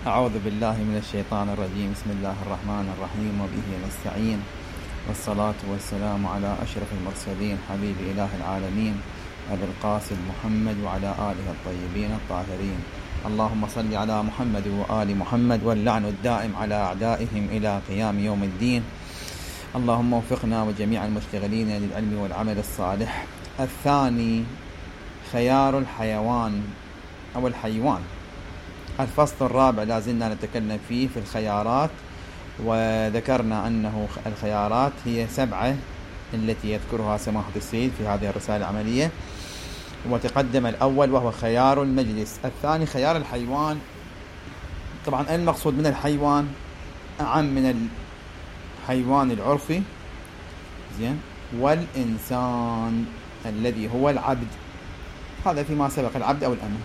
أعوذ بالله من الشيطان الرجيم. بسم الله الرحمن الرحيم وبه نستعين، والصلاة والسلام على أشرف المرسلين حبيب إله العالمين أبي القاسم محمد وعلى آله الطيبين الطاهرين. اللهم صل على محمد وآل محمد، واللعن الدائم على أعدائهم إلى قيام يوم الدين. اللهم وفقنا وجميع المشتغلين للعلم والعمل الصالح. الثاني خيار الحيوان أو الحيوان. الفصل الرابع لازلنا نتكلم فيه في الخيارات، وذكرنا أنه الخيارات هي 7 التي يذكرها سماحة السيد في هذه الرسالة العملية. وتقدم الأول وهو خيار المجلس، الثاني خيار الحيوان. طبعا المقصود من الحيوان أعم من الحيوان العرفي، زين، والإنسان الذي هو العبد، هذا فيما سبق، العبد أو الأمة.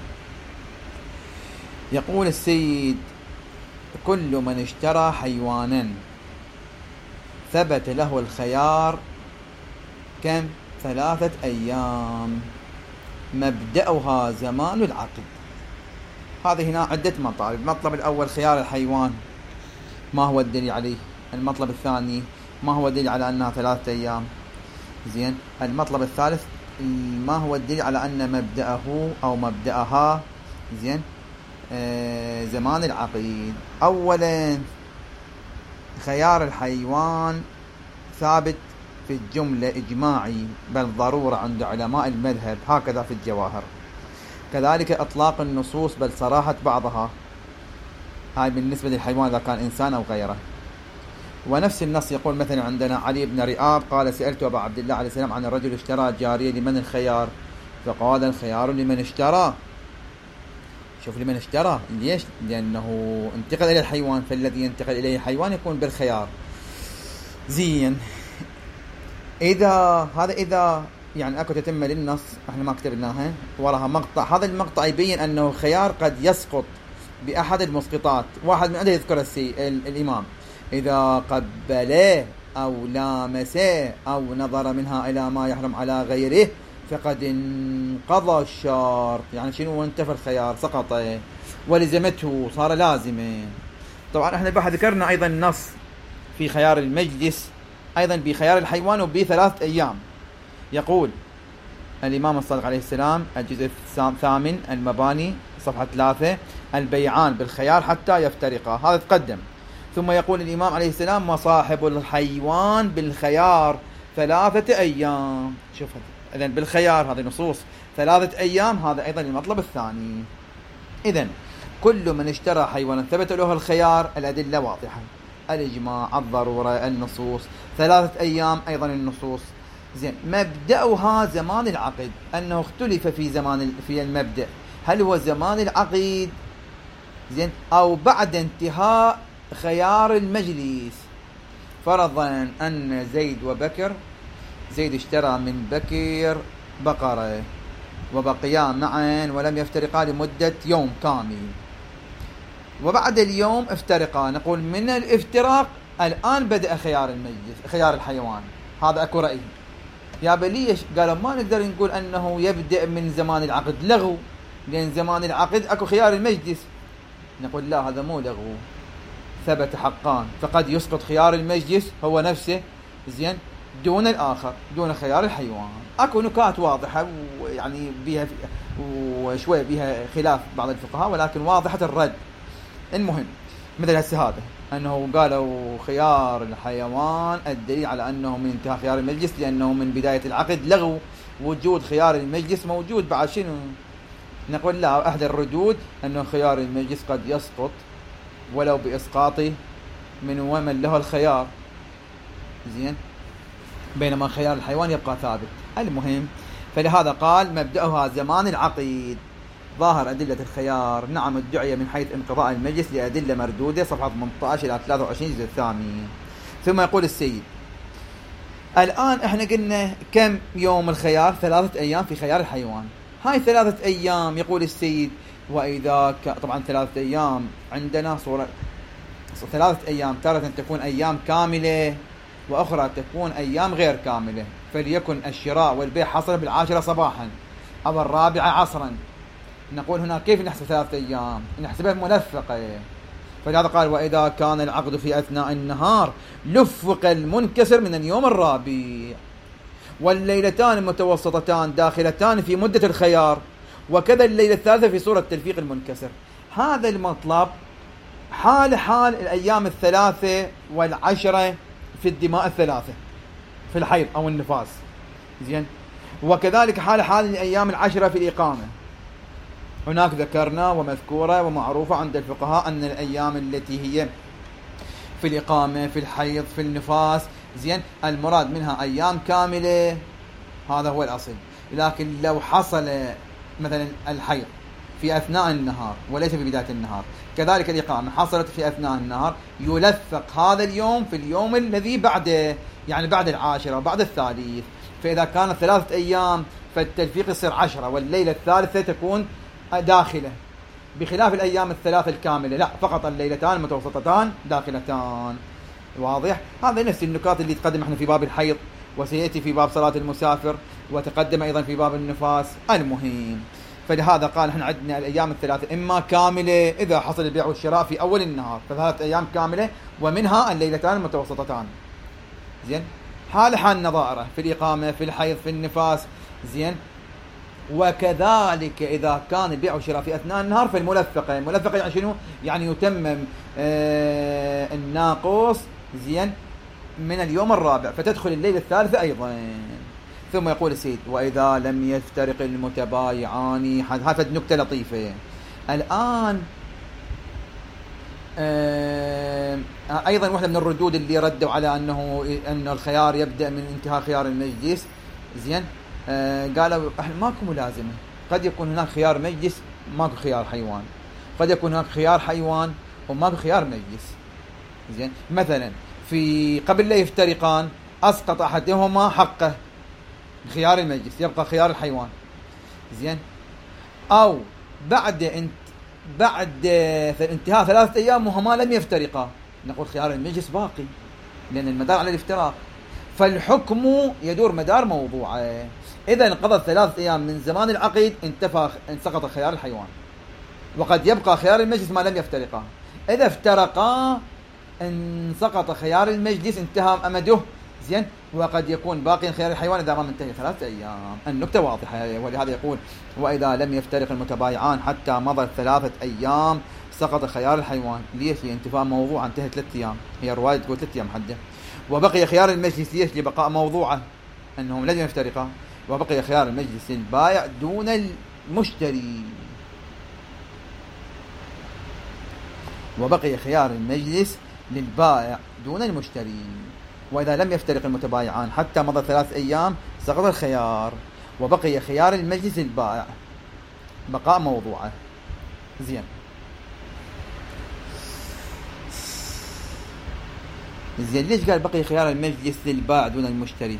يقول السيد: كل من اشترى حيوانا ثبت له الخيار كم؟ 3 أيام، مبدأها زمان العقد. هذه هنا عدة مطالب. المطلب الأول خيار الحيوان، ما هو الدليل عليه؟ المطلب الثاني ما هو الدليل على أنها 3 أيام؟ زين. المطلب الثالث ما هو الدليل على أن مبدأه أو مبدأها زين زمان العقيد. أولا خيار الحيوان ثابت في الجملة إجماعي بل ضرورة عند علماء المذهب، هكذا في الجواهر. كذلك إطلاق النصوص بل صراحة بعضها، هاي بالنسبة للحيوان إذا كان إنسان أو غيره. ونفس النص يقول مثلا عندنا علي بن رئاب قال: سألت أبا عبد الله عليه السلام عن الرجل اشترى جارية، لمن الخيار؟ فقال: الخيار لمن اشترى. شوف، لمن اشترى، ليش؟ لأنه انتقل إلى الحيوان، فالذي ينتقل إليه الحيوان يكون بالخيار. زين. إذا يعني أكو تتمة للنص، احنا ما كتبناها، وراها مقطع. هذا المقطع يبين أنه خيار قد يسقط بأحد المسقطات. واحد من عنده يذكر الإمام: إذا قبله أو لامسه أو نظر منها إلى ما يحرم على غيره فقد انقضى الشرط. يعني شنو؟ انتفى الخيار، سقط ولزمته، صار لازمه. طبعا احنا بحث ذكرنا ايضا نص في خيار المجلس ايضا بخيار الحيوان وب3 أيام. يقول الامام الصادق عليه السلام، الجزء 8 المباني صفحة 3: البيعان بالخيار حتى يفترقا. هذا تقدم. ثم يقول الامام عليه السلام: وصاحب الحيوان بالخيار 3 أيام. شوف، إذن بالخيار، هذه نصوص 3 أيام، هذا أيضا المطلب الثاني. إذن كل من اشترى حيوانا ثبت له الخيار، الأدلة واضحة، الإجماع، الضرورة، النصوص، 3 أيام أيضا النصوص. زين. مبدأها زمان العقد، أنه اختلف في المبدأ، هل هو زمان العقد زين أو بعد انتهاء خيار المجلس. فرضا أن زيد وبكر، زيد اشترى من بكر بقرة وبقيا معا ولم يفترقا لمدة يوم كامل، وبعد اليوم افترقا. نقول من الافتراق الآن بدأ خيار المجلس، خيار الحيوان. هذا أكو رأي. يا بليش؟ قالوا ما نقدر نقول أنه يبدأ من زمان العقد، لغو، لأن زمان العقد أكو خيار المجلس. نقول لا، هذا مو لغو، ثبت حقان، فقد يسقط خيار المجلس هو نفسه زين دون الآخر، دون خيار الحيوان. أكو نكات واضحة ويعني بيها وشوية بيها خلاف بعض الفقهاء، ولكن واضحة الرد. المهم مثل هسه هذا أنه قالوا خيار الحيوان الدليل على أنه من انتهاء خيار المجلس، لأنه من بداية العقد لغو وجود خيار المجلس موجود بعد. شنو؟ نقول لا، أحد الردود أنه خيار المجلس قد يسقط ولو بإسقاطه من ومن له الخيار، زين، بينما خيار الحيوان يبقى ثابت. المهم، فلهذا قال مبدأها زمان العقيد. ظاهر أدلة الخيار نعم الدعية من حيث انقضاء المجلس لأدلة مردودة، صفحة 18 إلى 23 الجزء الثاني. ثم يقول السيد: الآن احنا قلنا كم يوم الخيار؟ 3 أيام في خيار الحيوان. هاي 3 أيام يقول السيد. وإذا طبعا 3 أيام عندنا صورة 3 أيام تارة تكون أيام كاملة، وأخرى تكون أيام غير كاملة. فليكن الشراء والبيع حصل بال10 صباحا أو 4 عصرا. نقول هنا كيف نحسب 3 أيام؟ نحسبها منفقة، فلهذا قال وإذا كان العقد في أثناء النهار لفق المنكسر من اليوم الرابع، والليلتان المتوسطتان داخلتان في مدة الخيار، وكذا الليلة الثالثة في صورة تلفيق المنكسر. هذا المطلب حال الأيام 3 و10 في الدماء 3 في الحيض أو النفاس، زين، وكذلك حال الأيام 10 في الإقامة. هناك ذكرنا ومذكورة ومعروفة عند الفقهاء أن الأيام التي هي في الإقامة في الحيض في النفاس، زين، المراد منها أيام كاملة، هذا هو الأصل. لكن لو حصل مثلا الحيض في أثناء النهار وليس في بداية النهار، كذلك الإقامة حصلت في أثناء النهار، يلفق هذا اليوم في اليوم الذي بعده، يعني بعد 10 وبعد 3. فإذا كانت 3 أيام فالتلفيق يصير 10، والليلة الثالثة تكون داخلة، بخلاف الأيام 3 الكاملة لا، فقط الليلتان المتوسطتان داخلتان. واضح؟ هذا نفس النكات اللي تقدم احنا في باب الحيض، وسيأتي في باب صلاة المسافر، وتقدم أيضا في باب النفاس. المهم، فلهذا قال احنا عندنا الأيام 3 إما كاملة إذا حصل البيع والشراء في أول النهار، ف3 أيام كاملة، ومنها الليلتان المتوسطتان، زين، حال نظائره في الإقامة في الحيض في النفاس، زين. وكذلك إذا كان البيع والشراء في أثناء النهار فالملفقة، الملفقة يعني شنو؟ يعني يتمم الناقص، زين، من اليوم الرابع، فتدخل الليلة الثالثة أيضا. ثم يقول السيد وإذا لم يفترق المتبايعان، هذه نكتة لطيفة الآن. أيضا واحدة من الردود اللي ردوا على أن الخيار يبدأ من انتهاء خيار المجلس، زين، قالوا احنا ماكو ملازمة، قد يكون هناك خيار مجلس ماكو خيار حيوان، قد يكون هناك خيار حيوان وماكو خيار مجلس، زين. مثلا في قبل لا يفترقان أسقط أحدهما حقه خيار المجلس، يبقى خيار الحيوان، زين. أو بعد انتهاء 3 أيام وهما لم يفترقا، نقول خيار المجلس باقي، لأن المدار على الافتراق، فالحكم يدور مدار موضوعه. إذا انقضت 3 أيام من زمان العقد سقط خيار الحيوان، وقد يبقى خيار المجلس ما لم يفترقا. إذا افترقا ان سقط خيار المجلس، انتهى أمده، زين، وقد يكون باقي خيار الحيوان إذا ما منتهي 3 أيام. النكتة واضحة، ولهذا يقول وإذا لم يفترق المتبايعان حتى مضت 3 أيام سقط خيار الحيوان. ليش؟ لانتفاء موضوع، انتهت 3 أيام، هي الرواية تقول 3 أيام حده. وبقي خيار المجلس، ليش؟ لبقاء موضوعه أنهم لم يفترقا. وبقي خيار المجلس البائع دون المشتري، وبقي خيار المجلس للبائع دون المشتري. وإذا لم يفترق المتبايعان حتى مضى 3 أيام سقط الخيار، وبقي خيار المجلس للبائع بقاء موضوعه، زين. زين، ليش قال بقي خيار المجلس للبائع دون المشتري؟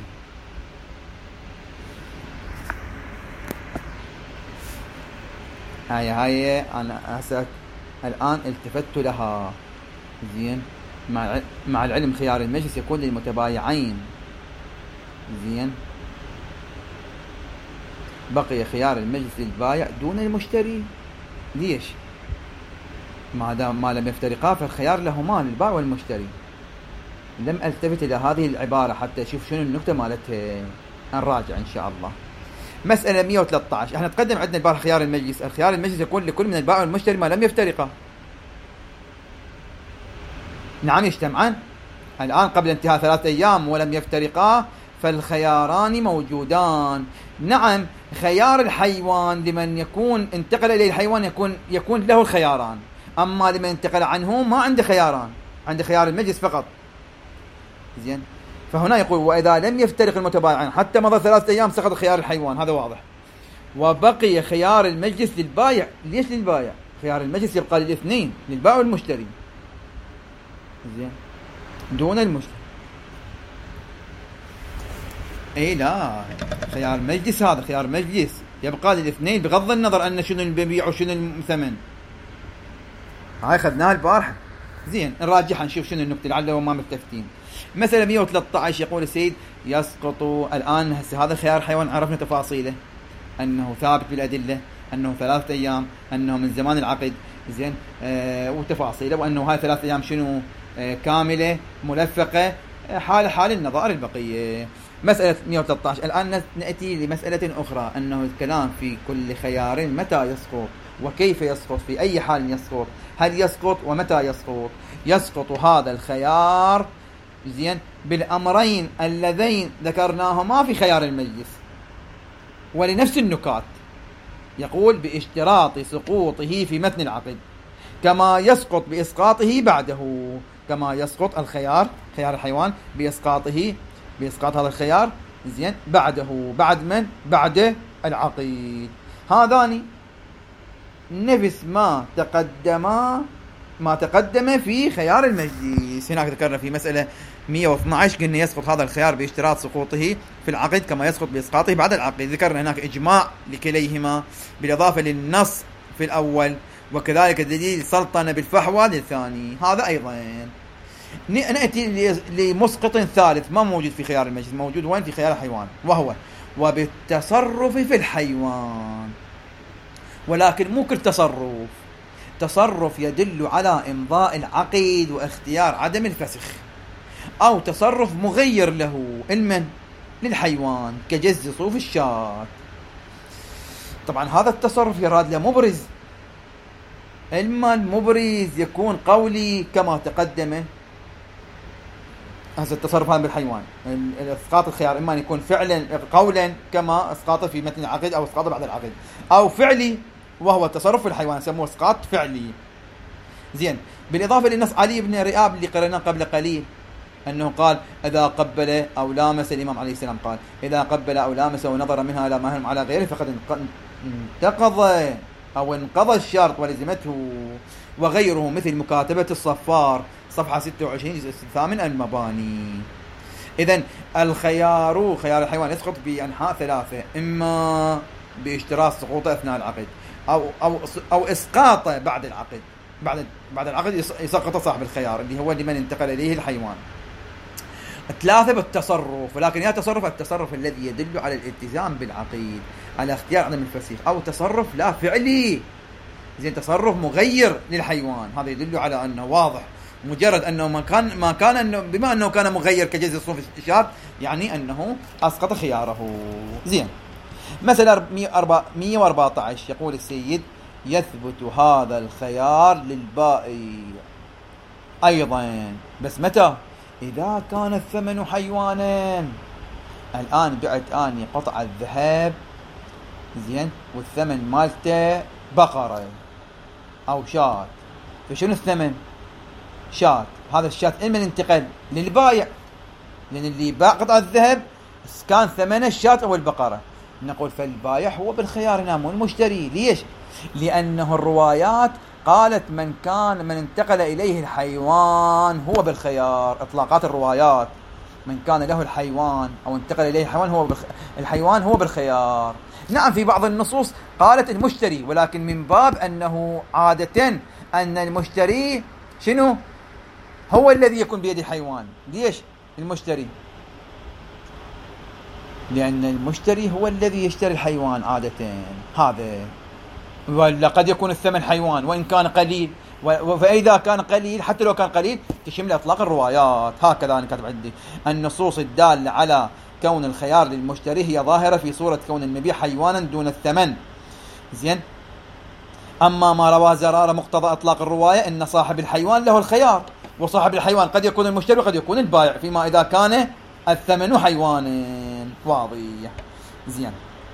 هاي أنا هسه الآن التفت لها، زين، مع العلم خيار المجلس يكون للمتبايعين، زين. بقي خيار المجلس للبائع دون المشتري، ليش؟ ما دام ما لم يفترقا فالخيار لهما للبائع والمشتري. لم التفت إلى هذه العبارة حتى أشوف شنو النكتة مالتها، نراجع إن شاء الله. مسألة 113، احنا تقدم عندنا البارح خيار المجلس، الخيار المجلس يكون لكل من البائع والمشتري ما لم يفترقا، نعم، يجتمعان. الآن قبل انتهاء 3 أيام ولم يفترقا فالخياران موجودان. نعم، خيار الحيوان لمن يكون انتقل إليه الحيوان يكون له الخياران، أما لمن انتقل عنه ما عنده خياران، عنده خيار المجلس فقط، زين. فهنا يقول وإذا لم يفترق المتبايعان حتى مضى 3 أيام سقط خيار الحيوان، هذا واضح. وبقي خيار المجلس للبايع، ليش للبايع؟ خيار المجلس يبقى للاثنين، للبائع والمشتري، زين، دون المشتري. اي لا، خيار المجلس هذا خيار مجلس يبقى للاثنين بغض النظر أن شنو البيع وشنو الثمن. هاي خذناها البارحة، زين، نراجعها نشوف شنو النكتة لعله ما متفتين. مثلا 113 يقول السيد يسقط الآن هذا الخيار الحيوان عرفنا تفاصيله أنه ثابت بالأدلة، أنه 3 أيام، أنه من زمان العقد، زين، وتفاصيله، وأنه هاي 3 أيام شنو كاملة ملفقة حال النظائر البقية. مسألة 113. الآن نأتي لمسألة أخرى، أنه الكلام في كل خيار متى يسقط وكيف يسقط، في أي حال يسقط، هل يسقط ومتى يسقط. يسقط هذا الخيار، زين، بالأمرين اللذين ذكرناهما في خيار المجلس، ولنفس النكات. يقول باشتراط سقوطه في متن العقد، كما يسقط بإسقاطه بعده، كما يسقط الخيار، خيار الحيوان، بإسقاط هذا الخيار، زين، بعده، بعد من؟ بعد العقد. هذان نفس ما تقدم في خيار المجلس. هناك ذكرنا في مسألة 112 قلنا يسقط هذا الخيار باشتراط سقوطه في العقد كما يسقط بإسقاطه بعد العقد. ذكرنا هناك إجماع لكليهما بالإضافة للنص في الأول، وكذلك دليل سلطنة بالفحوى للثاني. هذا أيضا. نأتي لمسقط ثالث ما موجود في خيار المجلس، موجود وين؟ في خيار الحيوان، وهو وبالتصرف في الحيوان. ولكن مو كل تصرف يدل على إمضاء العقد واختيار عدم الفسخ، أو تصرف مغير له المن للحيوان كجز صوف الشاة. طبعا هذا التصرف يراد له مبرز، المبرز يكون قولي كما تقدم. هذا التصرف هذا بالحيوان، اسقاط الخيار اما ان يكون فعلا قولا كما اسقاطه في متن العقد، او اسقاطه بعد العقد، او فعلي وهو التصرف في الحيوان يسموه اسقاط فعلي. زين، بالاضافه للنص علي بن رئاب اللي قرأناه قبل قليل، انه قال اذا قبل او لامس، الامام عليه السلام قال اذا قبل او لامس ونظر منها لا مهر على غيره فقد انتقض او انقضى الشرط ولزمته وغيره، مثل مكاتبة الصفار صفحة 26 جزء 8 المباني. إذن خيار الحيوان يسقط بأنحاء 3، إما باشتراط سقوطه أثناء العقد، أو إسقاطه بعد العقد. بعد العقد يسقط صاحب الخيار اللي هو لمن انتقل إليه الحيوان. 3 بالتصرف، ولكن يا التصرف الذي يدل على الالتزام بالعقيد، على اختيار عدم الفسيخ، أو تصرف لا فعلي، زين، تصرف مغير للحيوان. هذا يدل على أنه واضح، مجرد أنه ما كان أنه بما أنه كان مغير كجزء صوف الشاب، يعني أنه أسقط خياره. زين، مثلا 114 يقول السيد يثبت هذا الخيار للبائع أيضا، بس متى؟ إذا كان الثمن حيوانا. الآن بعت أني قطع الذهب، زين، والثمن مالته بقرة أو شاة، فشنو الثمن؟ شاة. هذا الشاة إما انتقل للبائع، لأن اللي باع قطع الذهب كان ثمن الشاة أو البقرة. نقول فالبائع هو بالخيار هنا مو المشتري. ليش؟ لأنه الروايات قالت من انتقل إليه الحيوان هو بالخيار. إطلاقات الروايات، من كان له الحيوان أو انتقل إليه الحيوان هو بالخيار. نعم، في بعض النصوص قالت المشتري، ولكن من باب أنه عادة أن المشتري شنو؟ هو الذي يكون بيد الحيوان. ليش المشتري؟ لأن المشتري هو الذي يشتري الحيوان عادة. هذا، ولا قد يكون الثمن حيوان وإن كان قليل، فإذا كان قليل حتى لو كان قليل تشمل إطلاق الروايات. هكذا أنا كاتب عندي النصوص الدالة على كون الخيار للمشتري هي ظاهرة في صورة كون المبيع حيوانا دون الثمن. زين، أما ما رواه زرارة مقتضى إطلاق الرواية أن صاحب الحيوان له الخيار، وصاحب الحيوان قد يكون المشتري وقد يكون البائع، فيما إذا كان الثمن حيوانا. واضح؟ زين،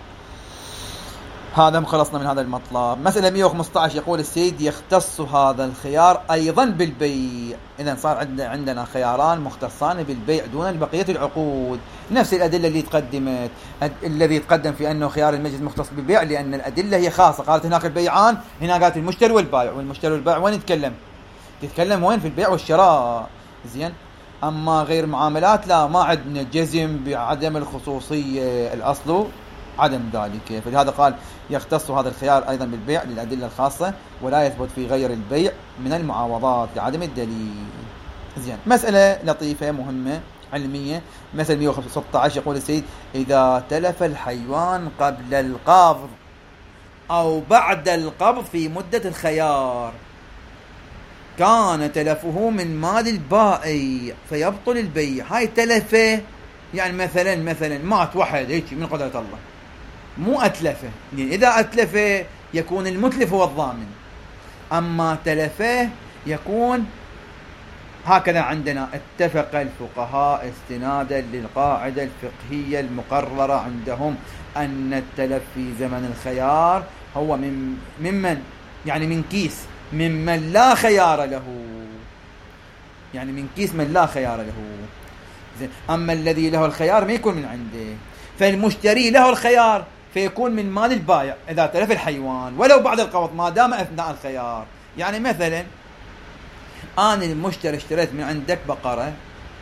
هذا خلصنا من هذا المطلب. مسألة 115 يقول السيد يختص هذا الخيار أيضا بالبيع. إذن صار عندنا خياران مختصان بالبيع دون بقية العقود. نفس الأدلة اللي تقدمت، الذي تقدم في أنه خيار المجلس مختص بالبيع لأن الأدلة هي خاصة. قالت هناك البيعان، هنا قالت المشتري والبائع. والمشتري والبائع وين تتكلم وين؟ في البيع والشراء. زين، أما غير معاملات لا، ما عندنا جزم بعدم الخصوصية، الأصل عدم ذلك. فلهذا قال يختص هذا الخيار أيضا بالبيع للأدلة الخاصة، ولا يثبت في غير البيع من المعاوضات لعدم الدليل. زين، مسألة لطيفة مهمة علمية. مثل 116 يقول السيد إذا تلف الحيوان قبل القبض أو بعد القبض في مدة الخيار كان تلفه من مال البائع فيبطل البيع. هاي تلفه يعني مثلا مات واحد هيك من قدرة الله، مو أتلفه، يعني إذا أتلفه يكون المتلف هو الضامن، أما تلفه يكون هكذا. عندنا اتفق الفقهاء استنادا للقاعدة الفقهية المقررة عندهم أن التلف في زمن الخيار هو ممن يعني من كيس ممن لا خيار له، يعني من كيس من لا خيار له. أما الذي له الخيار ما يكون من عنده، فالمشتري له الخيار فيكون من مال البائع إذا تلف الحيوان ولو بعد القبض ما دام أثناء الخيار. يعني مثلا أنا المشتري اشتريت من عندك بقرة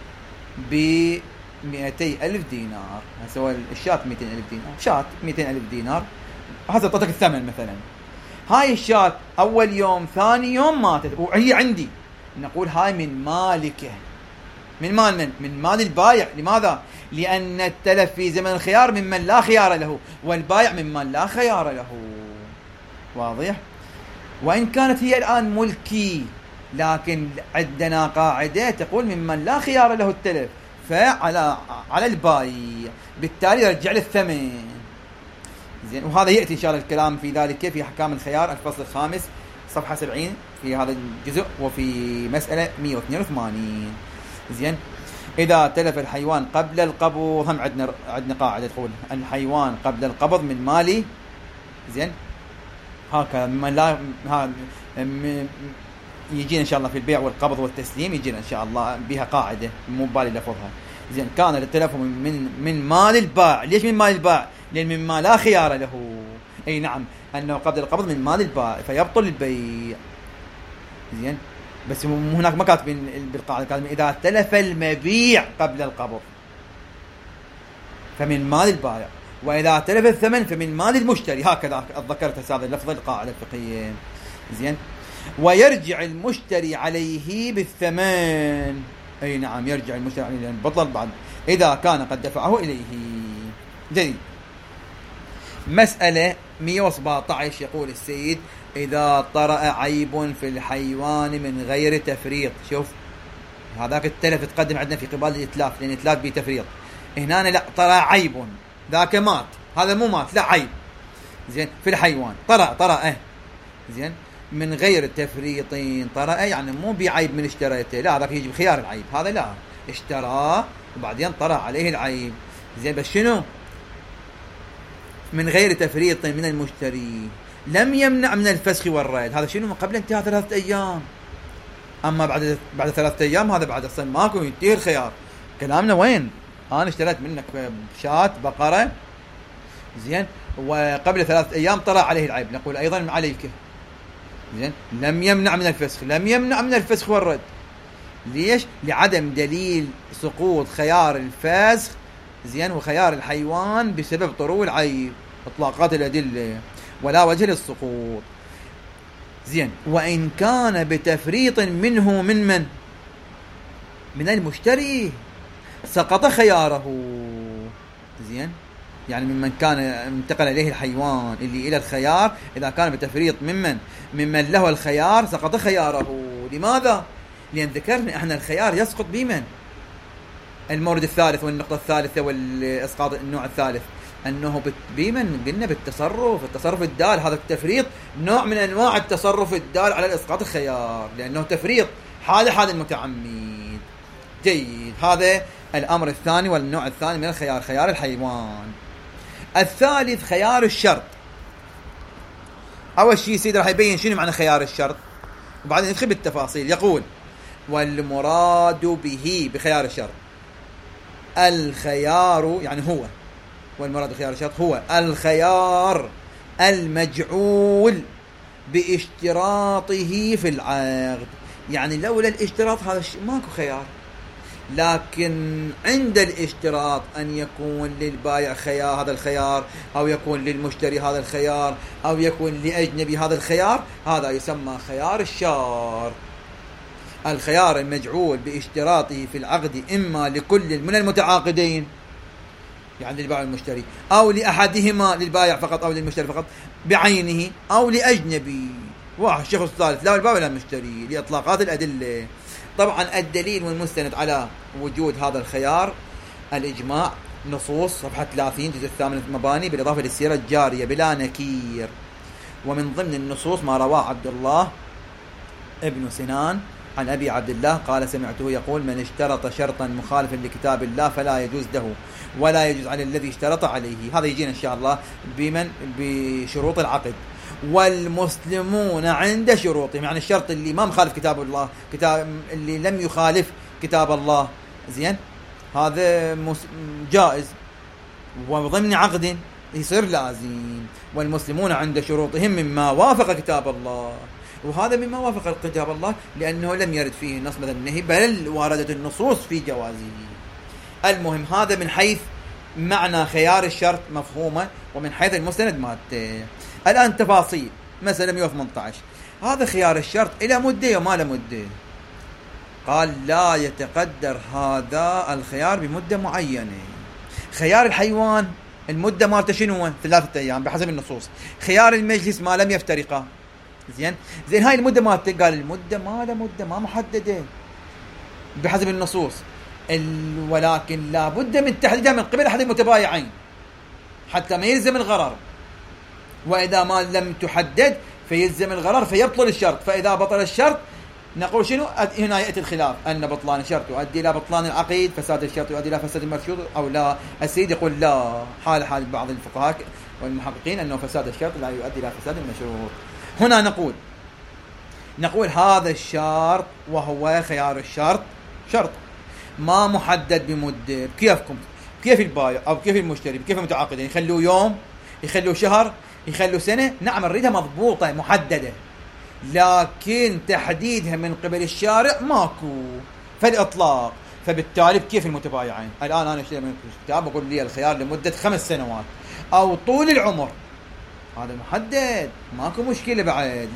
ب200,000 دينار، هسه الشاة 200,000 دينار، شاة 200,000 دينار، هسه اعطيتك الثمن مثلا. هاي الشاة أول يوم ثاني يوم ماتت وهي عندي، نقول هاي من مالك، من مال من؟ من مال البائع. لماذا؟ لأن التلف في زمن الخيار ممن لا خيار له، والبائع ممن لا خيار له. واضح؟ وإن كانت هي الآن ملكي، لكن عندنا قاعدة تقول ممن لا خيار له التلف، فعلى البائع، بالتالي يرجع له الثمن. زين، وهذا يأتي إن شاء الله الكلام في ذلك في أحكام الخيار الفصل الخامس صفحة 70 في هذا الجزء، وفي مسألة 182. زين، إذا تلف الحيوان قبل القبض، هم عندنا قاعدة تقول الحيوان قبل القبض من مالي. زين، هكذا ممن لا يجينا إن شاء الله في البيع والقبض والتسليم، يجينا إن شاء الله بها قاعدة مو بالي لفظها. زين، كان التلف من مال البائع. ليش من مال البائع؟ لأن مما لا خيار له. أي نعم، أنه قبل القبض من مال البائع فيبطل البيع. زين، بس هناك ما كاتبين بالقاعدة، كاتبين إذا تلف المبيع قبل القبض فمن مال البائع، وإذا تلف الثمن فمن مال المشتري. هكذا ذكرت هذا اللفظ القاعدة الفقهية. زين، ويرجع المشتري عليه بالثمن. أي نعم، يرجع المشتري عليه لأن بطل بعد إذا كان قد دفعه إليه. جيد. مسألة 117 يقول السيد: إذا طرأ عيب في الحيوان من غير تفريط. شوف، هذاك التلف تقدم عندنا في قبال الإتلاف، لأن الإتلاف بتفريط. هنا لا، طرأ عيب، ذاك مات، هذا مو مات، لا عيب. زين، في الحيوان طرأ زين من غير تفريط. طرأ يعني مو بعيب من اشتريته، لا، هذاك يجي بخيار العيب، هذا لا، اشتراه وبعدين طرأ عليه العيب. زين، بس شنو؟ من غير تفريط من المشتري، لم يمنع من الفسخ والرد. هذا شنو؟ قبل انتهاء 3 أيام. أما بعد 3 أيام هذا بعد أصلا ماكو، ينتهي الخيار. كلامنا وين؟ أنا اشتريت منك شاة بقرة، زين، وقبل 3 أيام طرأ عليه العيب، نقول أيضا عليك. زين، لم يمنع من الفسخ، لم يمنع من الفسخ والرد. ليش؟ لعدم دليل سقوط خيار الفسخ، زين، وخيار الحيوان بسبب طرو العيب، اطلاقات الأدلة، ولا وجه للسقوط. زين، وإن كان بتفريط منه من المشتري سقط خياره. زين، يعني ممن كان انتقل إليه الحيوان اللي إلى الخيار، إذا كان بتفريط ممن له الخيار سقط خياره. لماذا؟ لأن ذكرنا احنا الخيار يسقط بمن؟ المورد الثالث والنقطة الثالثة والإسقاط النوع الثالث، أنه بمن؟ قلنا التصرف الدال. هذا التفريط نوع من أنواع التصرف الدال على الإسقاط الخيار، لأنه تفريط حال المتعمد. جيد، هذا الأمر الثاني والنوع الثاني من الخيار، خيار الحيوان. الثالث خيار الشرط. أول شيء سيد راح يبين شنو معنى خيار الشرط، وبعدين ندخل بالتفاصيل. يقول: والمراد به بخيار الشرط الخيار، يعني هو، والمراد بخيار الشرط هو الخيار المجعول باشتراطه في العقد. يعني لولا الاشتراط هذا ماكو خيار، لكن عند الاشتراط أن يكون للبائع خيار هذا الخيار، أو يكون للمشتري هذا الخيار، أو يكون لأجنبي هذا الخيار، هذا يسمى خيار الشرط. الخيار المجعول باشتراطه في العقد إما لكل من المتعاقدين، يعني للبائع والمشتري، أو لأحدهما للبائع فقط أو للمشتري فقط بعينه، أو لأجنبي واحد شخص ثالث لا البائع ولا المشتري، لإطلاقات الأدلة. طبعا الدليل والمستند على وجود هذا الخيار الإجماع نصوص صفحة 30 جزء الثامن المباني بالإضافة للسيرة الجارية بلا نكير. ومن ضمن النصوص ما رواه عبد الله ابن سنان عن أبي عبد الله قال سمعته يقول: من اشترط شرطا مخالفا لكتاب الله فلا يجوز له ولا يجوز على الذي اشترط عليه. هذا يجينا إن شاء الله بشروط العقد. والمسلمون عند شروطهم، يعني الشرط اللي ما مخالف كتاب الله، كتاب اللي لم يخالف كتاب الله، زين، هذا جائز وضمن عقد يصير لازم. والمسلمون عند شروطهم مما وافق كتاب الله، وهذا مما وافق كتاب الله لأنه لم يرد فيه نص مثلا النهي، بل وردت النصوص في جوازه. المهم هذا من حيث معنى خيار الشرط مفهومة، ومن حيث المستند مادته. الآن تفاصيل مثلا 118 هذا خيار الشرط إلى مدة وما له مدة. قال لا يتقدر هذا الخيار بمدة معينة. خيار الحيوان المدة مالته شنو؟ 3 أيام بحسب النصوص. خيار المجلس ما لم يفترقا، زين هاي المدة مالته، قال المدة ما له مدة ما محددة بحسب النصوص، ولكن لا بد من تحديدها من قبل أحد المتبايعين حتى ما يلزم الغرر. وإذا ما لم تحدد فيلزم الغرر فيبطل الشرط. فإذا بطل الشرط نقول شنو؟ هنا يأتي الخلاف أن بطلان الشرط يؤدي إلى بطلان العقيد، فساد الشرط يؤدي إلى فساد المرشود أو لا. السيد يقول لا، حال بعض الفقهاء والمحققين أنه فساد الشرط لا يؤدي إلى فساد المشروط. هنا نقول هذا الشرط وهو خيار الشرط شرط ما محدد بمدة. كيفكم؟ كيف البائع أو كيف المشتري كيف المتعاقدين يخلوا يوم، يخلوا شهر، يخلوا سنة؟ نعم نريدها مضبوطة محددة، لكن تحديدها من قبل الشارع ماكو فالإطلاق. فبالتالي كيف المتبايعين؟ الآن أنا اشتري من الكتاب أقول لي الخيار لمدة 5 سنوات أو طول العمر، هذا محدد ماكو مشكلة بعد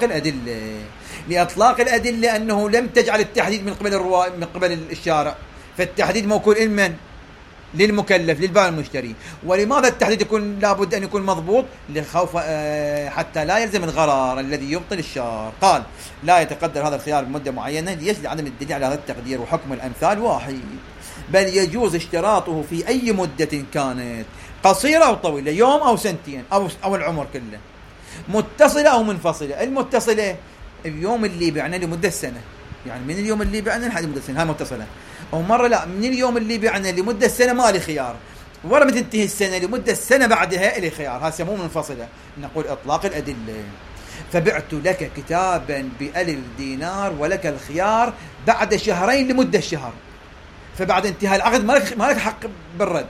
لإطلاق الأدلة أنه لم تجعل التحديد من قبل الشارع، فالتحديد موكول إلمن للمكلف للبائع المشتري. ولماذا التحديد يكون لابد أن يكون مضبوط؟ لخوف حتى لا يلزم الغرر الذي يبطل الشر. قال لا يتقدر هذا الخيار بمدة معينة ليجل عدم الدليل على هذا التقدير، وحكم الأمثال واحد، بل يجوز اشتراطه في أي مدة كانت، قصيرة أو طويلة، يوم أو سنتين أو العمر كله، متصلة أو منفصلة. المتصلة اليوم اللي بعنا لمدة سنة، يعني من اليوم اللي بعنا لحد مدة سنة، هاي متصلة. أو مرة لا، من اليوم اللي بعنا لمدة سنة ما لي خيار، ورا ما تنتهي السنة لمدة سنة بعدها لي خيار، هذا سموه منفصلة. نقول إطلاق الأدلة. فبعت لك كتابا ب1000 دينار ولك الخيار بعد شهرين لمدة شهر، فبعد انتهاء العقد ما لك حق بالرد.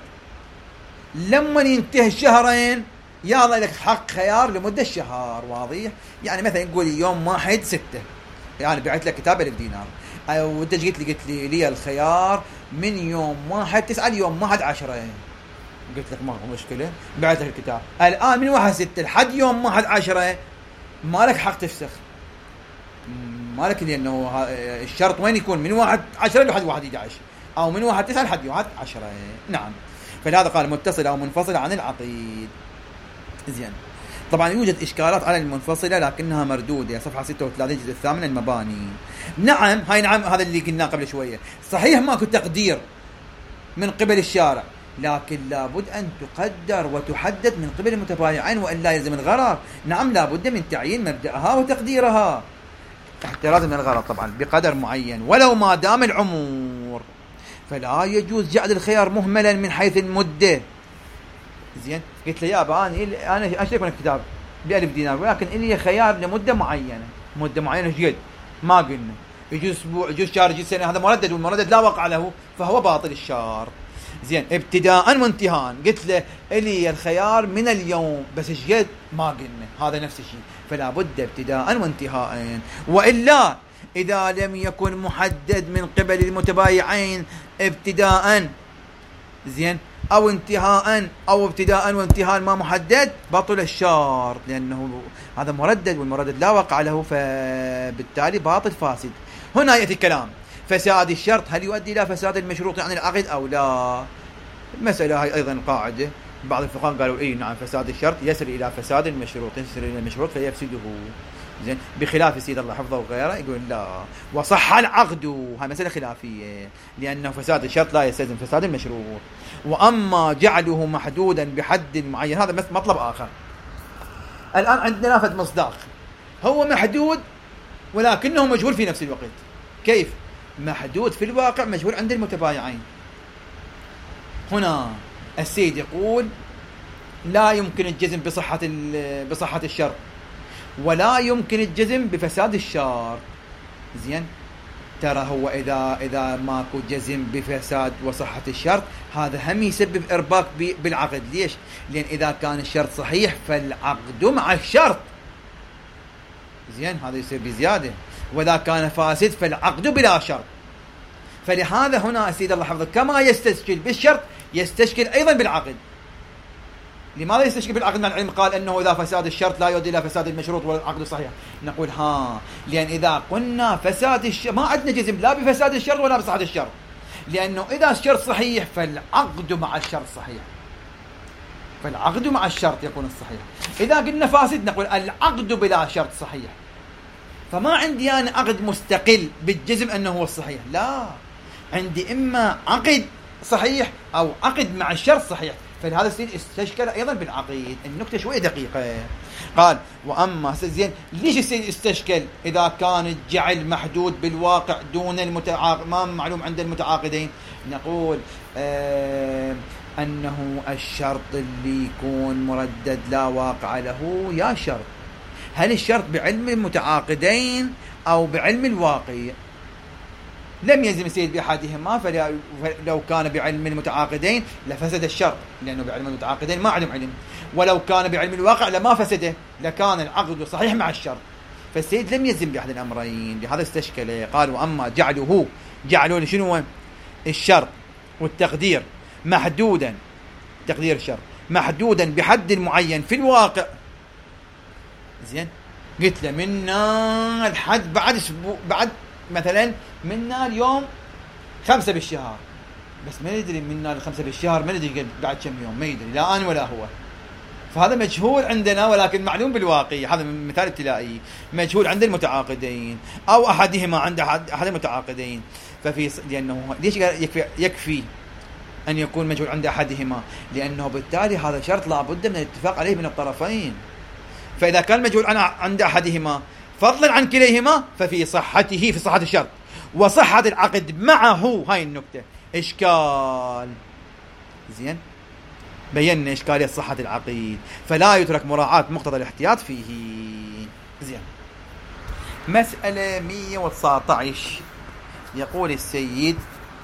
لما ينتهي الشهرين يلا لك حق خيار لمدة شهر. واضح؟ يعني مثلا نقول يوم 1/6 يعني بعت لك كتاب 1000 دينار، أو أنت قلت لي الخيار من يوم 1/9 ليوم 1/10، قلت لك ما هو مشكلة، بعت لك الكتاب. الآن من 1/6 لحد يوم 1/10 ما لك حق تفسخ، ما لك، لأنه الشرط وين يكون؟ من 1/10 لحد 1/11، أو من 1/9 لحد 1/10. نعم. فلهذا قال متصل أو منفصل عن العقيد. زين. طبعا يوجد إشكالات على المنفصلة لكنها مردودة، صفحة 36 جزء الثامن المباني. نعم هذا اللي قلناه قبل شوية، صحيح ماكو تقدير من قبل الشارع، لكن لابد أن تقدر وتحدد من قبل المتبايعين وإلا يلزم الغرر. نعم لابد من تعيين مبدأها وتقديرها، احتراز من الغرر طبعا بقدر معين ولو ما دام العمر. فلا يجوز جعل الخيار مهملا من حيث المدة. زين، قلت له يا أبا أنا أشتري من الكتاب ب1000 دينار، ولكن إلي خيار لمدة معينة. مدة معينة جد ما قلنا، يجوز أسبوع، يجوز شهر، يجوز سنة، هذا مردد، والمردد لا وقع له فهو باطل الشرط. زين، ابتداء وانتهاء قلت له إلي الخيار من اليوم، بس جد ما قلنا، هذا نفس الشيء. فلا بد ابتداء وانتهاء، وإلا إذا لم يكن محدد من قبل المتبايعين ابتداء زين أو انتهاء، أو ابتداء وانتهاء ما محدد، بطل الشرط، لأنه هذا مردد والمردد لا وقع له، فبالتالي باطل فاسد. هنا يأتي كلام فساد الشرط هل يؤدي إلى فساد المشروط عن العقد أو لا؟ المسألة هاي أيضا قاعدة، بعض الفقهاء قالوا إيه نعم فساد الشرط يسر إلى فساد المشروط، يسر إلى المشروط فيفسده. زين، بخلاف سيد الله حفظه وغيره يقول لا وصح العقد، هاي مسألة خلافية، لأنه فساد الشرط لا يستلزم فساد المشروط. وأما جعله محدودا بحد معين هذا مطلب آخر. الآن عندنا فد مصداق هو محدود ولكنه مجهول في نفس الوقت. كيف؟ محدود في الواقع مجهول عند المتبايعين. هنا السيد يقول لا يمكن الجزم بصحة الشرط، ولا يمكن الجزم بفساد الشرط. زين، ترى هو إذا ماكو جزم بفساد وصحة الشرط هذا هم يسبب إرباك بالعقد. ليش؟ لأن إذا كان الشرط صحيح فالعقد مع الشرط. زين، هذا يصير بزيادة. وإذا كان فاسد فالعقد بلا شرط. فلهذا هنا سيد الله حفظه كما يستشكل بالشرط يستشكل أيضا بالعقد. لماذا يستشكل بالعقد مع العلم قال أنه إذا فساد الشرط لا يؤدي إلى فساد المشروط والعقد صحيح؟ نقول لأن إذا قلنا فساد الشرط ما عندنا جزم لا بفساد الشرط ولا بصحة الشرط، لأنه إذا الشرط صحيح فالعقد مع الشرط صحيح، فالعقد مع الشرط يكون الصحيح. إذا قلنا فاسد نقول العقد بلا شرط صحيح. فما عندي أنا عقد مستقل بالجزم أنه هو الصحيح، لا، عندي إما عقد صحيح أو عقد مع الشرط صحيح. فلهذا السيد استشكل أيضا بالعقيد. النكتة شوية دقيقة. قال وأما زين ليش السيد استشكل إذا كان الجعل محدود بالواقع دون ما معلوم عند المتعاقدين؟ نقول أنه الشرط اللي يكون مردد لا واقع له يا شرط. هل الشرط بعلم المتعاقدين أو بعلم الواقع؟ لم يلزم السيد بأحدهما، فلو كان بعلم المتعاقدين لفسد الشرط، لأنه بعلم المتعاقدين ما عندهم علم. ولو كان بعلم الواقع لما فسده، لكان العقد صحيح مع الشرط. فالسيد لم يلزم بأحد الأمرين، لهذا استشكل. قال وأما جعلوا لشنو الشرط والتقدير محدودا، تقدير الشرط محدودا بحد معين في الواقع. زين، قلت له منا الحد بعد اسبوع، بعد مثلا منا اليوم 5 بالشهر، بس ما يدري منا 5 بالشهر ما ندري بعد كم يوم، ما يدري لا أنا ولا هو. فهذا مجهول عندنا ولكن معلوم بالواقع. هذا مثال ابتلائي مجهول عند المتعاقدين أو أحدهما عند أحد المتعاقدين. لأنه ليش يكفي أن يكون مجهول عند أحدهما؟ لأنه بالتالي هذا شرط لا بد من الاتفاق عليه من الطرفين. فإذا كان مجهول عند أحدهما فضلا عن كليهما ففي صحته، في صحة الشرط وصحة العقد معه. هاي النكتة إشكال. زين، بينا إشكالية صحة العقيد، فلا يترك مراعاة مقتضى الاحتياط فيه. زين، مسألة 119 يقول السيد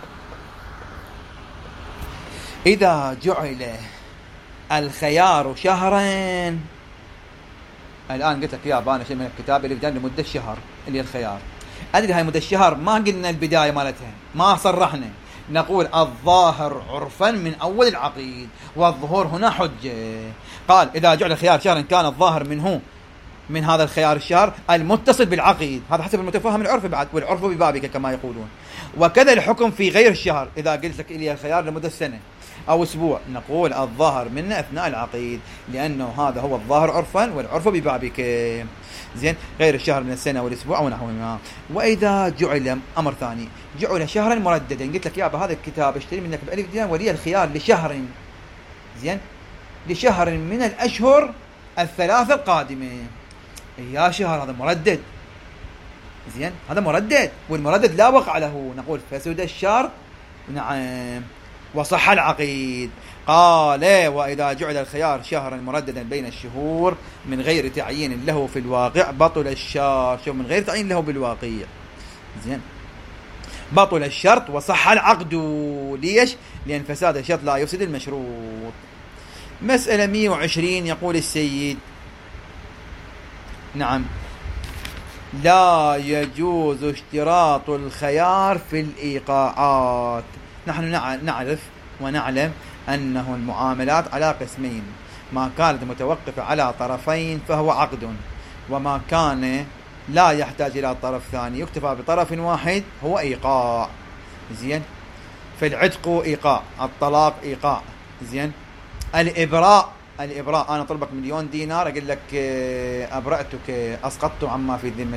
إذا جعل الخيار شهرين. الآن قلت لك يا بانا شيء من الكتاب اللي بدأ لمدة الشهر اللي الخيار. أدري هاي مدة الشهر ما قلنا البداية مالتها، ما صرحنا. نقول الظاهر عرفا من أول العقيد، والظهور هنا حجة. قال إذا جعل الخيار شهرا كان الظاهر منه من هذا الخيار الشهر المتصل بالعقيد، هذا حسب المتفهم العرف بعد، والعرف ببابك كما يقولون. وكذا الحكم في غير الشهر، إذا قلت لك إلي الخيار لمدة سنة أو أسبوع نقول الظاهر منه أثناء العقيد، لأنه هذا هو الظاهر عرفا والعرف ببابك. زين، غير الشهر من السنة والأسبوع ونحوهما. وإذا جعل أمر ثاني جعل شهرا مرددا، قلت لك يا هذا الكتاب اشتري منك بألف دينار ولي الخيار لشهر. زين، لشهر من الأشهر الثلاثة القادمة. يا شهر هذا مردد. زين، هذا مردد، والمردد لا وقع له. نقول فسد الشرط نعم وصح العقيد. قال وإذا جعل الخيار شهرا مرددا بين الشهور من غير تعيين له في الواقع بطل الشرط. شوف، من غير تعيين له بالواقع. زين، بطل الشرط وصح العقد. ليش؟ لأن فساد الشرط لا يفسد المشروط. مسألة 120 يقول السيد نعم لا يجوز اشتراط الخيار في الإيقاعات. نحن نعرف ونعلم أنه المعاملات على قسمين: ما كانت متوقفة على طرفين فهو عقد، وما كان لا يحتاج إلى طرف ثاني يكتفى بطرف واحد هو إيقاع. زين، فالعتق إيقاع، الطلاق إيقاع. زين. الإبراء أنا أطلبك 1,000,000 دينار، أقول لك أبرأتك، أسقطت عما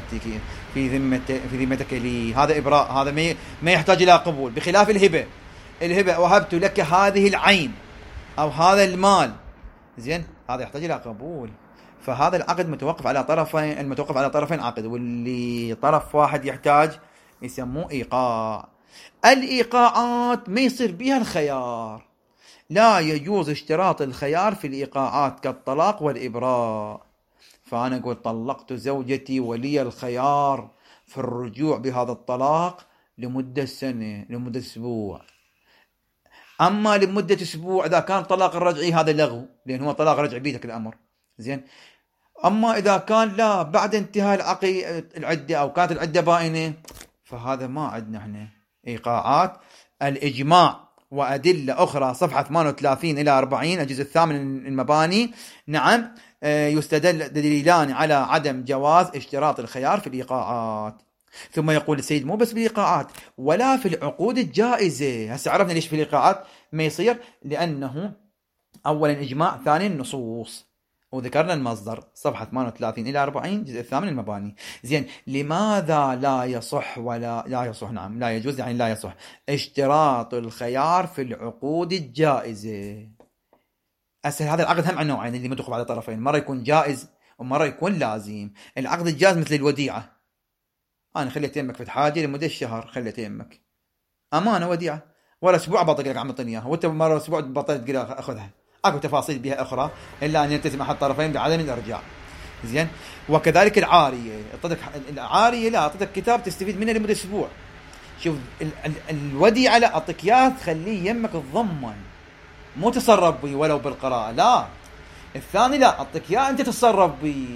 في ذمتك لي. هذا إبراء، هذا ما يحتاج إلى قبول، بخلاف الهبة وهبت لك هذه العين أو هذا المال، زين، هذا يحتاج إلى قبول. فهذا العقد متوقف على طرفين، المتوقف على طرفين عقد، واللي طرف واحد يحتاج يسموه إيقاع. الإيقاعات ما يصير بها الخيار، لا يجوز اشتراط الخيار في الإيقاعات كالطلاق والإبراء. فأنا أقول طلقت زوجتي ولي الخيار في الرجوع بهذا الطلاق لمدة سنة، لمدة أسبوع. أما لمدة أسبوع إذا كان طلاق الرجعي هذا لغو، لأن هو طلاق رجعي بيدك الأمر، زين. أما إذا كان لا بعد انتهاء العدة أو كانت العدة بائنة، فهذا ما عندنا احنا إيقاعات. الإجماع وأدلة أخرى صفحة 38 إلى 40 الجزء الثامن المباني، نعم، يستدل دليلان على عدم جواز اشتراط الخيار في الإيقاعات. ثم يقول السيد مو بس بالإيقاعات ولا في العقود الجائزة. هسه عرفنا ليش في الإيقاعات ما يصير، لأنه أولا إجماع، ثانيا النصوص، وذكرنا المصدر صفحة 38 إلى 40 الجزء الثامن المباني. زين. لماذا لا يصح لا يصح، نعم لا يجوز يعني لا يصح اشتراط الخيار في العقود الجائزة؟ أسهل. هذا العقد هم عن نوعين اللي متوقف على طرفين، مرة يكون جائز ومرة يكون لازم. العقد الجائز مثل الوديعة، أنا خليت يمك في حاجة لمدة شهر، خليت يمك أمانة وديعة، ولا أسبوع بطل لك عم تعطيني إياها، وأنت مرة أسبوع بطلت تقول أخذها. أكو تفاصيل بها أخرى إلا أن يلتزم أحد الطرفين بعدم الإرجاع. زين. وكذلك العارية، العارية لا أعطيتك كتاب تستفيد منه لمدة أسبوع. شوف الوديعة لا أعطيك إياه تخليه يمك تضمن، مو تصرف بي ولو بالقراءة، لا. الثاني لا أعطيك إياه أنت تتصرف بي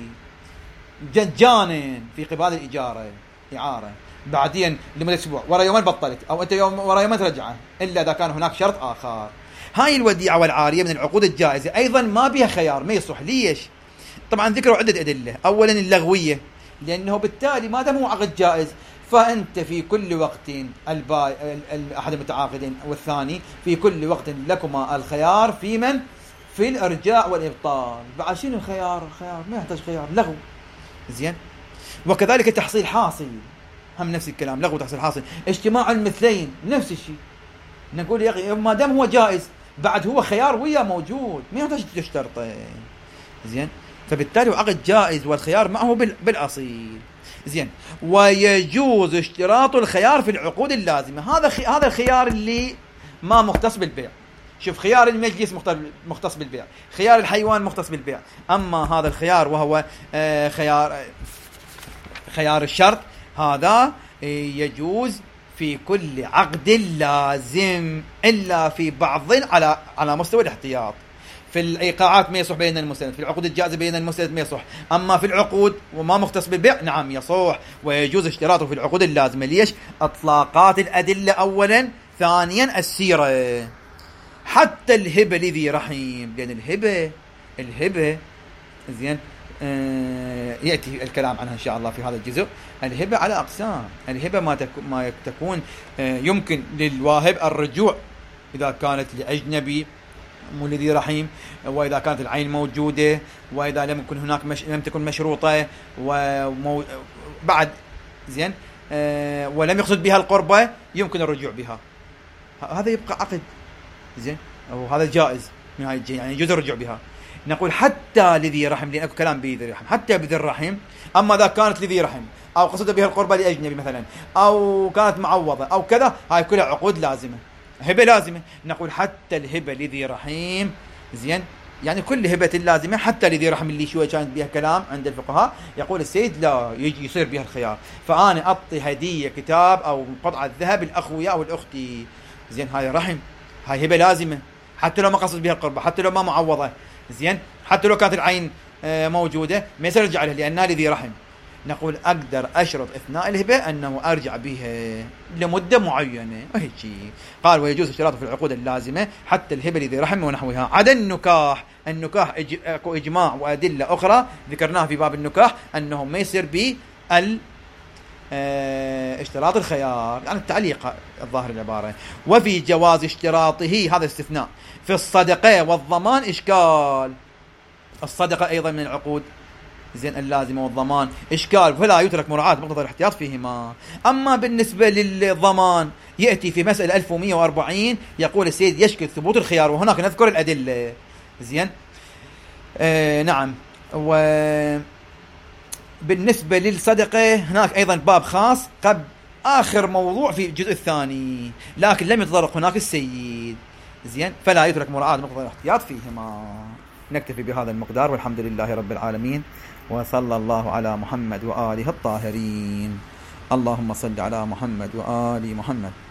جانن في قبال الإجارة، إعارة، بعدين لمدة أسبوع، ورا يومين بطلت، أو أنت ورا يومين ترجعه، إلا إذا كان هناك شرط آخر. هاي الوديعة والعارية من العقود الجائزة، أيضا ما بها خيار، ما يصح. ليش؟ طبعا ذكروا عدة أدلة. أولا اللغوية، لأنه بالتالي ما دام هو عقد جائز فأنت في كل وقت أحد المتعاقدين والثاني في كل وقت لكما الخيار في من؟ في الإرجاع والإبطال. بعد شنو الخيار؟ ما يحتاج خيار، لغو. زين. وكذلك تحصيل حاصل، هم نفس الكلام، لغو تحصيل حاصل. اجتماع المثلين نفس الشيء، نقول يا أخي ما دام هو جائز بعد هو خيار ويا موجود، ما يحتاج تشترطه. زين. فبالتالي عقد جائز والخيار معه بالأصيل. زين. ويجوز اشتراط الخيار في العقود اللازمة. هذا الخيار اللي ما مختص بالبيع. شوف، خيار المجلس مختص بالبيع، خيار الحيوان مختص بالبيع. أما هذا الخيار وهو خيار الشرط، هذا يجوز في كل عقد لازم إلا في بعض على مستوى الاحتياط. في الإيقاعات ما يصح بين المسند، في العقود الجائزة بين المسند ما يصح. أما في العقود وما مختص بالبيع نعم يصح، ويجوز اشتراطه في العقود اللازمة. ليش؟ إطلاقات الأدلة أولا، ثانيا السيرة. حتى الهبة لذي رحم، لأن الهبة زين، يأتي الكلام عنها إن شاء الله في هذا الجزء. الهبة على أقسام. الهبة ما تكون يمكن للواهب الرجوع إذا كانت لأجنبي مو لذي رحيم، وإذا كانت العين موجودة، وإذا لم يكن هناك لم تكن مشروطة بعد، زين، ولم يقصد بها القربة يمكن الرجوع بها. هذا يبقى عقد، زين، أو هذا جائز، يعني يجوز الرجوع بها. نقول حتى لذي رحم، لأن كلام بذي رحم، حتى بذي الرحم. أما إذا كانت لذي رحم أو قصد بها القربة لأجنبي مثلا، أو كانت معوضة أو كذا، هاي كلها عقود لازمة، هبة لازمة. نقول حتى الهبة لذي رحم، زين، يعني كل هبة لازمة حتى لذي رحم، اللي شوي كانت بها كلام عند الفقهاء. يقول السيد لا، يجي يصير بها الخيار. فأنا أعطي هدية كتاب أو قطعة ذهب الأخويا أو الأختي، زين، هاي رحم، هاي هبة لازمة حتى لو ما قصد بها القربة، حتى لو ما معوضة، زين، حتى لو كانت العين موجودة ما يصير يرجع لها لأنها لذي رحم. نقول أقدر أشرط أثناء الهبة أنه أرجع بها لمدة معينة، وهيك شيء. قال ويجوز اشتراطه في العقود اللازمة حتى الهبة لذي رحم ونحوها، عدا النكاح. أكو إجماع وأدلة أخرى ذكرناها في باب النكاح أنه ما يصير اشتراط الخيار يعني التعليق الظاهر العبارة، وفي جواز اشتراطه هذا استثناء في الصدقة والضمان إشكال. الصدقة أيضا من العقود زين اللازمة والضمان إشكال، فلا يترك مراعاة مقتضى الاحتياط فيهما. أما بالنسبة للضمان يأتي في مسألة 1140 يقول السيد يشكل ثبوت الخيار، وهناك نذكر الأدلة. زين نعم. وبالنسبة للصدقة هناك أيضا باب خاص قبل آخر موضوع في الجزء الثاني، لكن لم يتطرق هناك السيد. زين فلا يترك مراعاة مقتضى الاحتياط فيهما. نكتفي بهذا المقدار، والحمد لله رب العالمين، وصلى الله على محمد وآله الطاهرين. اللهم صل على محمد وآل محمد.